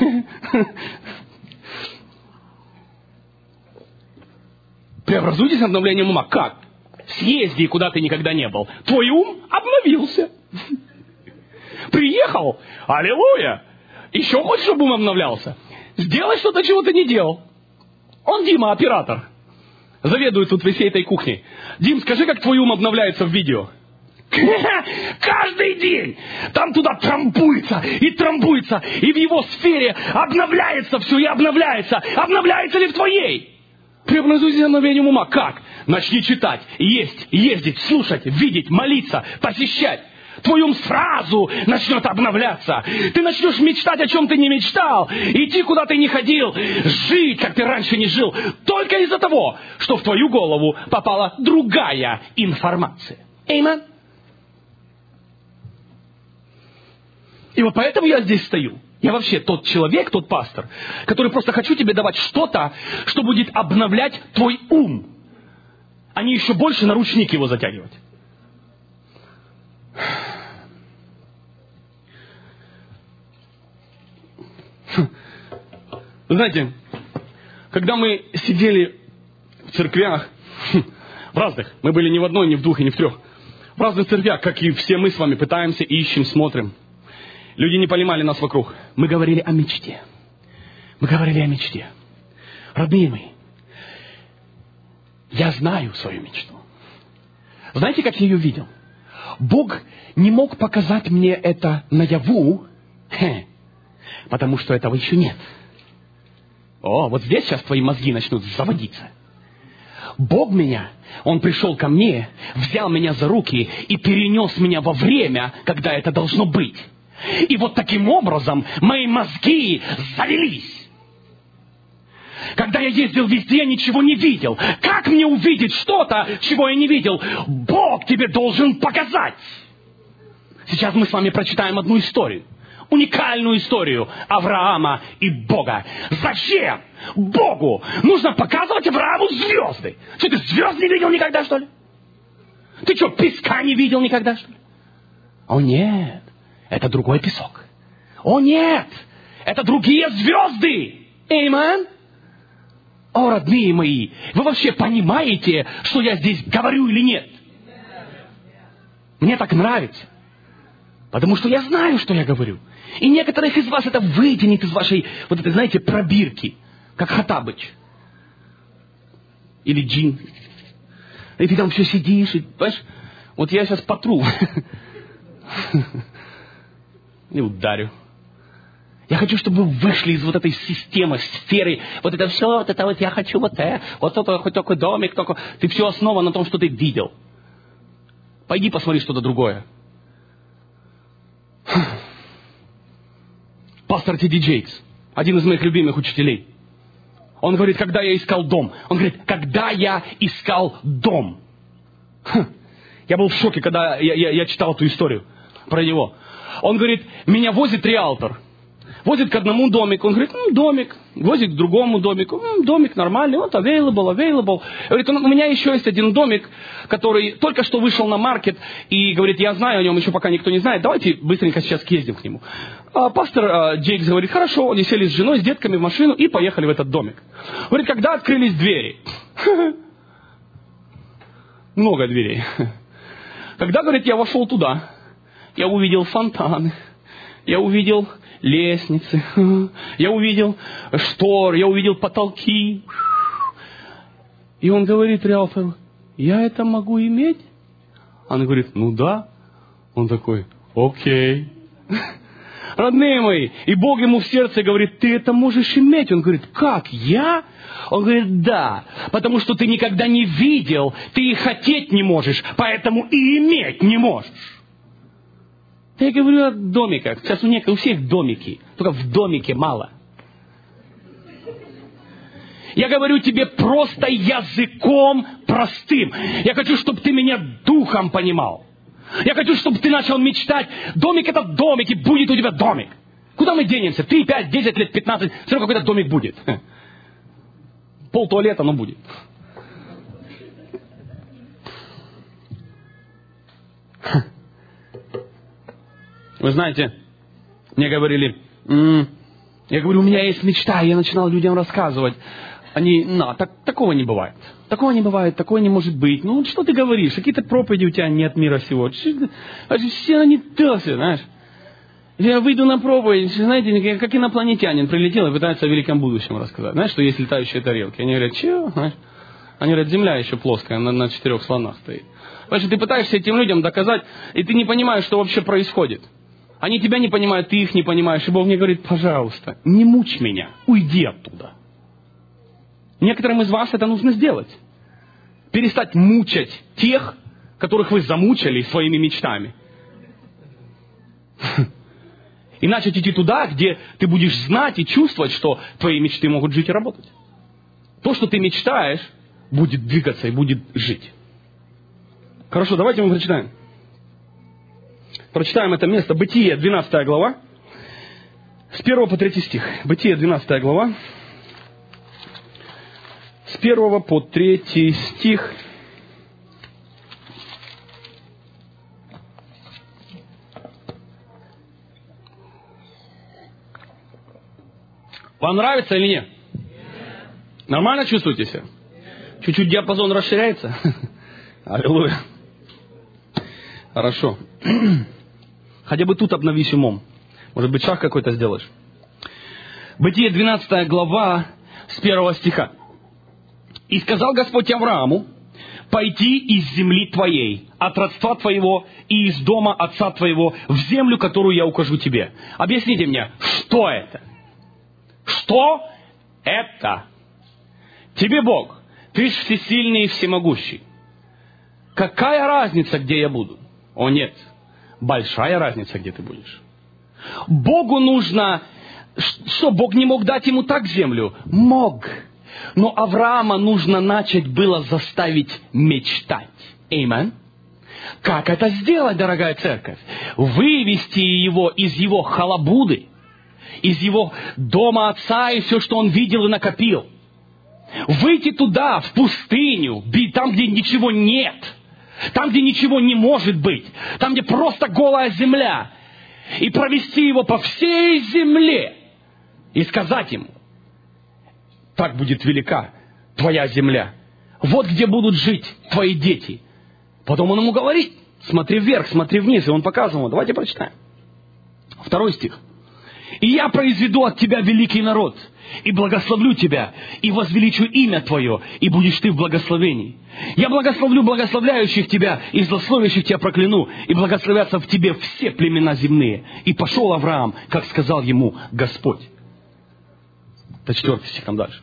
Преобразуйтесь обновлением ума. Как? Съезди, куда ты никогда не был. Твой ум обновился. Приехал, аллилуйя. Еще хочешь, чтобы ум обновлялся? Сделай что-то, чего ты не делал. Он Дима, оператор. Заведует тут всей этой кухней. Дим, скажи, как твой ум обновляется в видео. Каждый день там туда трамбуется, и в его сфере обновляется все и обновляется. Обновляется ли в твоей? Преобразуйся обновлением ума. Как? Начни читать, есть, ездить, слушать, видеть, молиться, посещать. Твой ум сразу начнет обновляться. Ты начнешь мечтать, о чем ты не мечтал. Идти, куда ты не ходил. Жить, как ты раньше не жил. Только из-за того, что в твою голову попала другая информация. Аминь. И вот поэтому я здесь стою. Я вообще тот человек, тот пастор, который просто хочу тебе давать что-то, что будет обновлять твой ум. А не еще больше на ручник его затягивать. Вы знаете, когда мы сидели в церквях, в разных, мы были не в одной, не в двух и не в трех, в разных церквях, как и все мы с вами пытаемся, ищем, смотрим. Люди не понимали нас вокруг. Мы говорили о мечте. Родные мои, я знаю свою мечту. Знаете, как я ее видел? Бог не мог показать мне это наяву, потому что этого еще нет. Вот здесь сейчас твои мозги начнут заводиться. Бог Он пришел ко мне, взял меня за руки и перенес меня во время, когда это должно быть. И вот таким образом мои мозги завелись. Когда я ездил везде, я ничего не видел. Как мне увидеть что-то, чего я не видел? Бог тебе должен показать. Сейчас мы с вами прочитаем одну историю. уникальную историю Авраама и Бога. Зачем Богу нужно показывать Аврааму звезды? Что, ты звезд не видел никогда, что ли? Ты что, песка не видел никогда, что ли? О, нет, это другой песок. О, нет, это другие звезды. Аминь. О, родные мои, вы вообще понимаете, что я здесь говорю или нет? Мне так нравится. Потому что я знаю, что я говорю. И некоторых из вас это вытянет из вашей, вот этой, знаете, пробирки. Как Хаттабыч. Или Джин. И ты там все сидишь, и, понимаешь, вот я сейчас потру. И ударю. Я хочу, чтобы вы вышли из вот этой системы, сферы. Вот это все, вот это вот я хочу вот это. Вот это хоть такой домик, только... Ты все основано на том, что ты видел. Пойди посмотри что-то другое. Пастор Т.Д. Джейкс, один из моих любимых учителей. Он говорит, когда я искал дом. Он говорит, когда я искал дом. Я был в шоке, когда я читал эту историю про него. Он говорит, меня возит риэлтор. Возит к одному домику. Он говорит, домик. Возит к другому домику. Домик нормальный. Вот available. Говорит, у меня еще есть один домик, который только что вышел на маркет. И говорит, я знаю о нем, еще пока никто не знает. Давайте быстренько сейчас съездим к нему. Пастор Джейкс говорит, хорошо. Они сели с женой, с детками в машину и поехали в этот домик. Говорит, когда открылись двери. Много дверей. Когда, говорит, я вошел туда, я увидел фонтаны. Я увидел лестницы, я увидел шторы, я увидел потолки. И он говорит риэлтору, я это могу иметь? Она говорит, ну да. Он такой, окей. Родные мои, и Бог ему в сердце говорит, ты это можешь иметь. Он говорит, как, я? Он говорит, да, потому что ты никогда не видел, ты и хотеть не можешь, поэтому и иметь не можешь. Я говорю о домиках. Сейчас у всех домики. Только в домике мало. Я говорю тебе просто языком простым. Я хочу, чтобы ты меня духом понимал. Я хочу, чтобы ты начал мечтать. Домик это домик, и будет у тебя домик. Куда мы денемся? 3, 5, 10 лет, 15. Все равно какой-то домик будет. Пол туалета, но будет. Вы знаете, мне говорили, я говорю, у меня есть мечта, и я начинал людям рассказывать. Они, такого не бывает. Такого не бывает, такого не может быть. Ну, что ты говоришь? Какие-то проповеди у тебя не от мира сего. Все они тосы, знаешь. Я выйду на проповедь, знаете, как инопланетянин прилетел и пытается о великом будущем рассказать. Знаешь, что есть летающие тарелки? Они говорят, чего? Знаешь? Они говорят, земля еще плоская, на 4 слонах стоит. Потому что ты пытаешься этим людям доказать, и ты не понимаешь, что вообще происходит. Они тебя не понимают, ты их не понимаешь. И Бог мне говорит, пожалуйста, не мучь меня, уйди оттуда. Некоторым из вас это нужно сделать. Перестать мучать тех, которых вы замучили своими мечтами. И начать идти туда, где ты будешь знать и чувствовать, что твои мечты могут жить и работать. То, что ты мечтаешь, будет двигаться и будет жить. Хорошо, давайте мы прочитаем. Прочитаем это место. Бытие, 12 глава. С 1 по 3 стих. Бытие, 12 глава. С 1 по 3 стих. Вам нравится или нет? Нормально чувствуете себя? Чуть-чуть диапазон расширяется? Аллилуйя. Хорошо. Хотя бы тут обновись умом. Может быть, шаг какой-то сделаешь. Бытие, 12 глава, с 1 стиха. «И сказал Господь Аврааму, пойди из земли твоей, от родства твоего и из дома отца твоего, в землю, которую я укажу тебе». Объясните мне, что это? Что это? Тебе Бог, ты ж всесильный и всемогущий. Какая разница, где я буду? О нет, большая разница, где ты будешь. Богу нужно... Что, Бог не мог дать ему так землю? Мог. Но Авраама нужно начать было заставить мечтать. Аминь. Как это сделать, дорогая церковь? Вывести его из его халабуды, из его дома отца и все, что он видел и накопил. Выйти туда, в пустыню, там, где ничего нет. Там, где ничего не может быть. Там, где просто голая земля. И провести его по всей земле. И сказать ему: так будет велика твоя земля. Вот где будут жить твои дети. Потом он ему говорит: смотри вверх, смотри вниз. И он показывал ему. Давайте прочитаем. 2 стих. «И я произведу от тебя великий народ, и благословлю тебя, и возвеличу имя твое, и будешь ты в благословении. Я благословлю благословляющих тебя, и злословящих тебя прокляну, и благословятся в тебе все племена земные. И пошел Авраам, как сказал ему Господь». Это 4 стих, там дальше.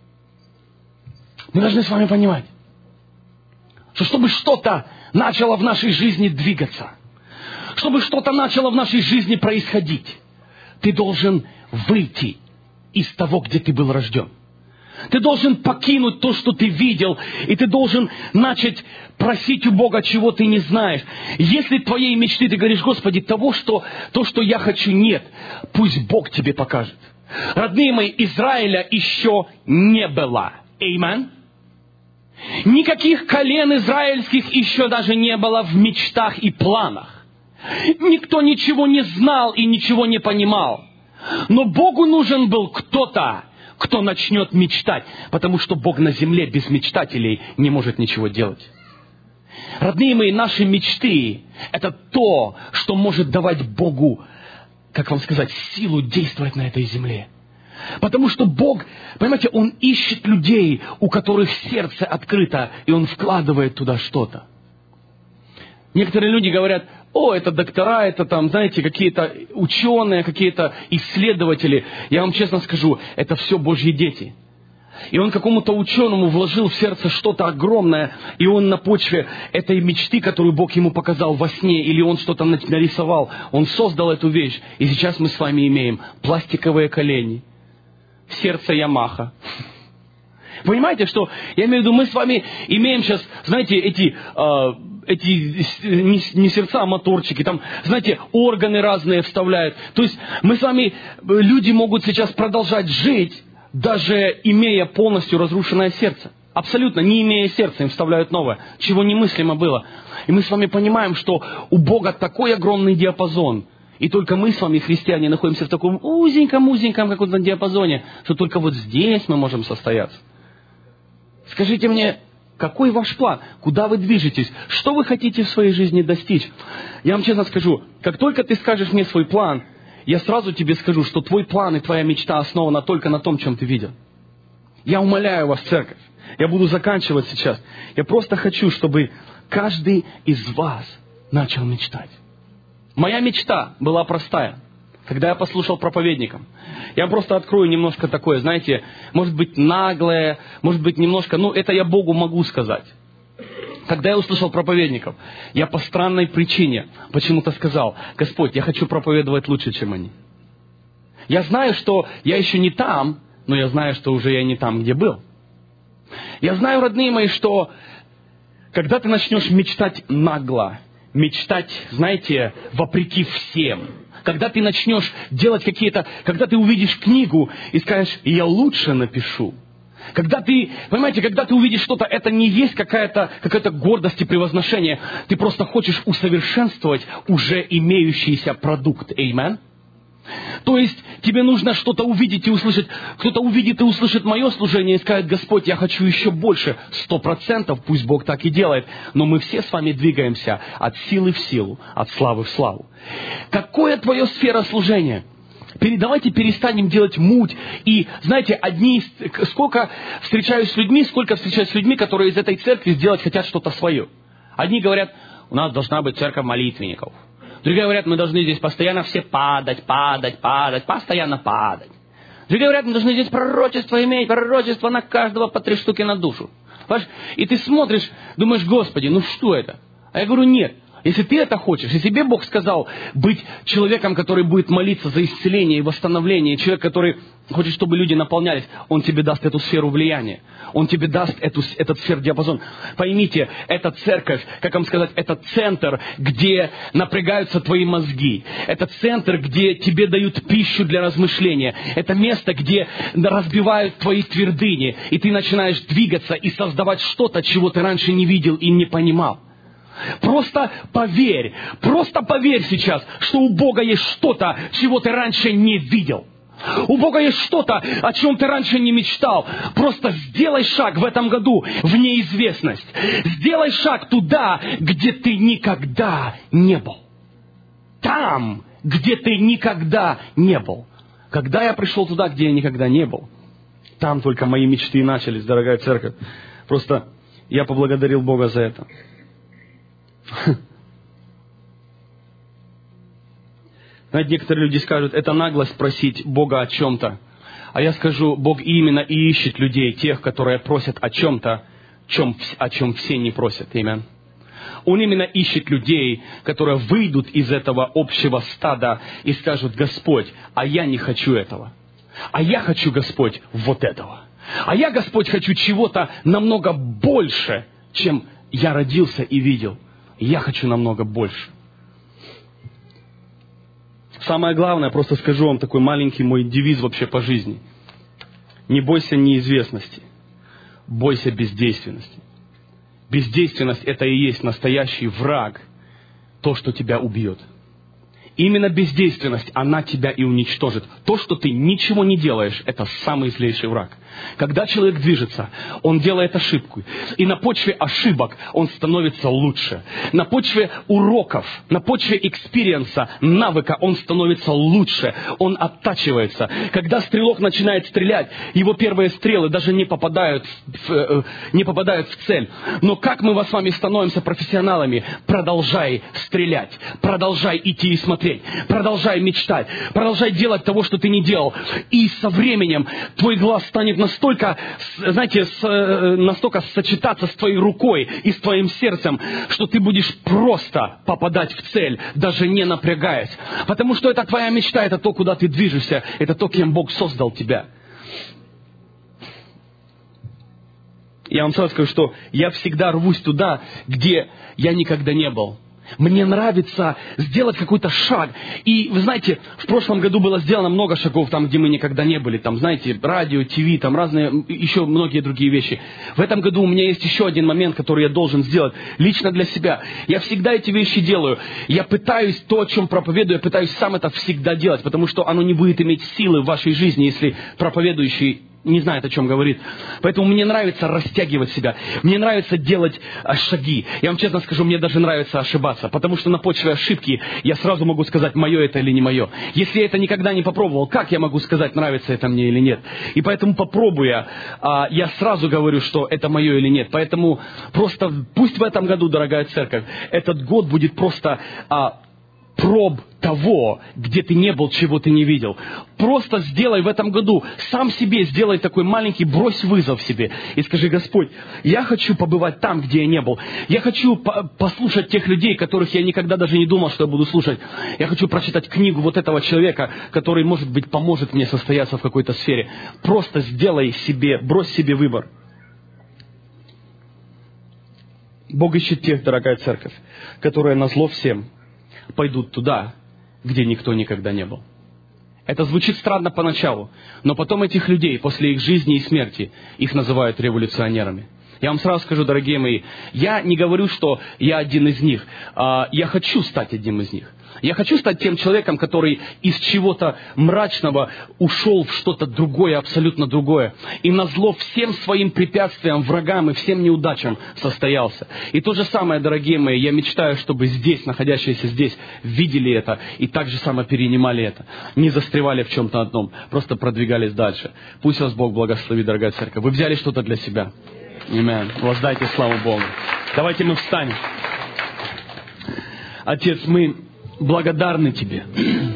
Мы должны с вами понимать, что чтобы что-то начало в нашей жизни двигаться, чтобы что-то начало в нашей жизни происходить, ты должен выйти из того, где ты был рожден. Ты должен покинуть то, что ты видел, и ты должен начать просить у Бога, чего ты не знаешь. Если твоей мечты ты говоришь: Господи, то, что я хочу, нет, пусть Бог тебе покажет. Родные мои, Израиля еще не было. Аминь. Никаких колен израильских еще даже не было в мечтах и планах. Никто ничего не знал и ничего не понимал. Но Богу нужен был кто-то, кто начнет мечтать. Потому что Бог на земле без мечтателей не может ничего делать. Родные мои, наши мечты — это то, что может давать Богу, как вам сказать, силу действовать на этой земле. Потому что Бог, понимаете, Он ищет людей, у которых сердце открыто, и Он вкладывает туда что-то. Некоторые люди говорят: о, это доктора, это там, знаете, какие-то ученые, какие-то исследователи. Я вам честно скажу, это все Божьи дети. И он какому-то ученому вложил в сердце что-то огромное, и он на почве этой мечты, которую Бог ему показал во сне, или он что-то нарисовал, он создал эту вещь. И сейчас мы с вами имеем пластиковые колени, сердце Ямаха. Понимаете, что я имею в виду, мы с вами имеем сейчас, знаете, эти не сердца, а моторчики, там, знаете, органы разные вставляют. То есть мы с вами, люди могут сейчас продолжать жить, даже имея полностью разрушенное сердце. Абсолютно, не имея сердца, им вставляют новое, чего немыслимо было. И мы с вами понимаем, что у Бога такой огромный диапазон. И только мы с вами, христиане, находимся в таком узеньком каком-то диапазоне, что только вот здесь мы можем состояться. Скажите мне, какой ваш план? Куда вы движетесь? Что вы хотите в своей жизни достичь? Я вам честно скажу, как только ты скажешь мне свой план, я сразу тебе скажу, что твой план и твоя мечта основана только на том, чем ты видел. Я умоляю вас, церковь, я буду заканчивать сейчас. Я просто хочу, чтобы каждый из вас начал мечтать. Моя мечта была простая, когда я послушал проповедника. Я просто открою немножко такое, знаете, может быть наглое, может быть немножко, это я Богу могу сказать. Когда я услышал проповедников, я по странной причине почему-то сказал: Господь, я хочу проповедовать лучше, чем они. Я знаю, что я еще не там, но я знаю, что уже я не там, где был. Я знаю, родные мои, что когда ты начнешь мечтать нагло, мечтать, знаете, вопреки всем, когда ты начнешь делать какие-то, когда ты увидишь книгу и скажешь: я лучше напишу. Когда ты, понимаете, когда ты увидишь что-то, это не есть какая-то гордость и превозношение. Ты просто хочешь усовершенствовать уже имеющийся продукт. Аминь. То есть тебе нужно что-то увидеть и услышать. Кто-то увидит и услышит мое служение и скажет: Господь, я хочу еще больше. 100%, пусть Бог так и делает. Но мы все с вами двигаемся от силы в силу, от славы в славу. Какое твое сфера служения? Давайте перестанем делать муть. И, знаете, сколько встречаюсь с людьми, которые из этой церкви сделать хотят что-то свое. Одни говорят: у нас должна быть церковь молитвенников. Другие говорят: мы должны здесь постоянно все падать, постоянно падать. Другие говорят: мы должны здесь пророчество иметь, пророчество на каждого по 3 штуки на душу. И ты смотришь, думаешь: Господи, что это? А я говорю: нет. Если ты это хочешь, если тебе Бог сказал быть человеком, который будет молиться за исцеление и восстановление, человек, который хочет, чтобы люди наполнялись, Он тебе даст эту сферу влияния. Он тебе даст этот сфер-диапазон. Поймите, это церковь, как вам сказать, это центр, где напрягаются твои мозги. Это центр, где тебе дают пищу для размышления. Это место, где разбивают твои твердыни, и ты начинаешь двигаться и создавать что-то, чего ты раньше не видел и не понимал. Просто поверь сейчас, что у Бога есть что-то, чего ты раньше не видел. У Бога есть что-то, о чем ты раньше не мечтал. Просто сделай шаг в этом году в неизвестность. Сделай шаг туда, где ты никогда не был. Там, где ты никогда не был. Когда я пришел туда, где я никогда не был, там только мои мечты начались, дорогая церковь. Просто я поблагодарил Бога за это. Знаете, некоторые люди скажут, это наглость просить Бога о чем-то. А я скажу, Бог именно и ищет людей, тех, которые просят о чем-то, о чем все не просят. Аминь. Он именно ищет людей, которые выйдут из этого общего стада и скажут, Господь, а я не хочу этого. А я хочу, Господь, вот этого. А я, Господь, хочу чего-то намного больше, чем я родился и видел. Я хочу намного больше. Самое главное, просто скажу вам такой маленький мой девиз вообще по жизни. Не бойся неизвестности, бойся бездейственности. Бездейственность – это и есть настоящий враг, то, что тебя убьет. Именно бездейственность, она тебя и уничтожит. То, что ты ничего не делаешь, это самый злейший враг. Когда человек движется, он делает ошибку. И на почве ошибок он становится лучше. На почве уроков, на почве экспириенса, навыка он становится лучше. Он оттачивается. Когда стрелок начинает стрелять, его первые стрелы даже не попадают в цель. Но как мы с вами становимся профессионалами? Продолжай стрелять. Продолжай идти и смотреть. Продолжай мечтать. Продолжай делать того, что ты не делал. И со временем твой глаз станет настолько сочетаться с твоей рукой и с твоим сердцем, что ты будешь просто попадать в цель, даже не напрягаясь. Потому что это твоя мечта, это то, куда ты движешься, это то, кем Бог создал тебя. Я вам сразу скажу, что я всегда рвусь туда, где я никогда не был. Мне нравится сделать какой-то шаг. И, вы знаете, в прошлом году было сделано много шагов там, где мы никогда не были. Там, знаете, радио, ТВ, там разные, еще многие другие вещи. В этом году у меня есть еще один момент, который я должен сделать лично для себя. Я всегда эти вещи делаю. Я пытаюсь то, о чем проповедую, я пытаюсь сам это всегда делать, потому что оно не будет иметь силы в вашей жизни, если проповедующий не знает, о чем говорит. Поэтому мне нравится растягивать себя. Мне нравится делать шаги. Я вам честно скажу, мне даже нравится ошибаться. Потому что на почве ошибки я сразу могу сказать, мое это или не мое. Если я это никогда не попробовал, как я могу сказать, нравится это мне или нет? И поэтому, попробуя, я сразу говорю, что это мое или нет. Поэтому просто пусть в этом году, дорогая церковь, этот год будет просто проб того, где ты не был, чего ты не видел. Просто сделай в этом году, сам себе сделай такой маленький, брось вызов себе и скажи, Господь, я хочу побывать там, где я не был. Я хочу послушать тех людей, которых я никогда даже не думал, что я буду слушать. Я хочу прочитать книгу вот этого человека, который, может быть, поможет мне состояться в какой-то сфере. Просто сделай себе, брось себе выбор. Бог ищет тех, дорогая церковь, которые назло всем пойдут туда, где никто никогда не был. Это звучит странно поначалу, но потом этих людей, после их жизни и смерти, их называют революционерами. Я вам сразу скажу, дорогие мои, я не говорю, что я один из них. Я хочу стать одним из них. Я хочу стать тем человеком, который из чего-то мрачного ушел в что-то другое, абсолютно другое. И назло всем своим препятствиям, врагам и всем неудачам состоялся. И то же самое, дорогие мои, я мечтаю, чтобы здесь, находящиеся здесь, видели это и так же само перенимали это. Не застревали в чем-то одном, просто продвигались дальше. Пусть вас Бог благословит, дорогая церковь. Вы взяли что-то для себя. Аминь. Воздайте славу Богу. Давайте мы встанем. Отец, мы благодарны Тебе.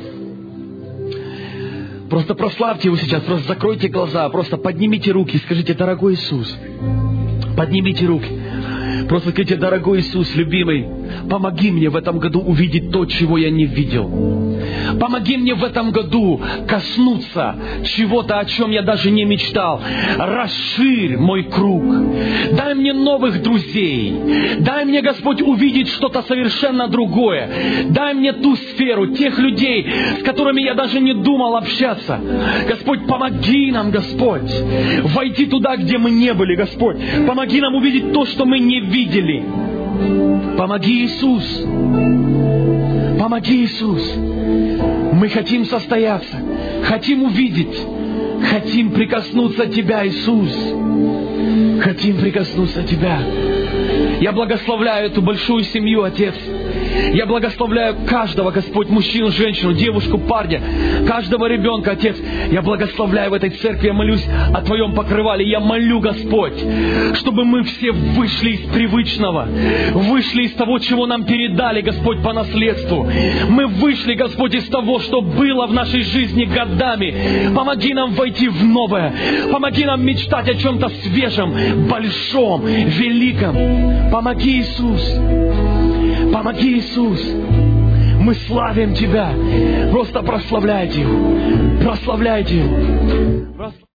Просто прославьте Его сейчас, просто закройте глаза, просто поднимите руки и скажите, дорогой Иисус, поднимите руки. Просто скажите: дорогой Иисус, любимый, помоги мне в этом году увидеть то, чего я не видел. Помоги мне в этом году коснуться чего-то, о чем я даже не мечтал. Расширь мой круг. Дай мне новых друзей. Дай мне, Господь, увидеть что-то совершенно другое. Дай мне ту сферу, тех людей, с которыми я даже не думал общаться. Господь, помоги нам, Господь, войти туда, где мы не были, Господь. Помоги нам увидеть то, что мы не видели. Помоги, Иисус. Помоги, Иисус. Мы хотим состояться, хотим увидеть, хотим прикоснуться от Тебя, Иисус. Хотим прикоснуться от Тебя. Я благословляю эту большую семью, Отец. Я благословляю каждого, Господь, мужчину, женщину, девушку, парня, каждого ребенка, Отец. Я благословляю в этой церкви, я молюсь о Твоем покрывале. Я молю, Господь, чтобы мы все вышли из привычного, вышли из того, чего нам передали, Господь, по наследству. Мы вышли, Господь, из того, что было в нашей жизни годами. Помоги нам войти в новое. Помоги нам мечтать о чем-то свежем, большом, великом. Помоги, Иисус. Помоги, Иисус. Мы славим Тебя. Просто прославляйте Его. Прославляйте Его.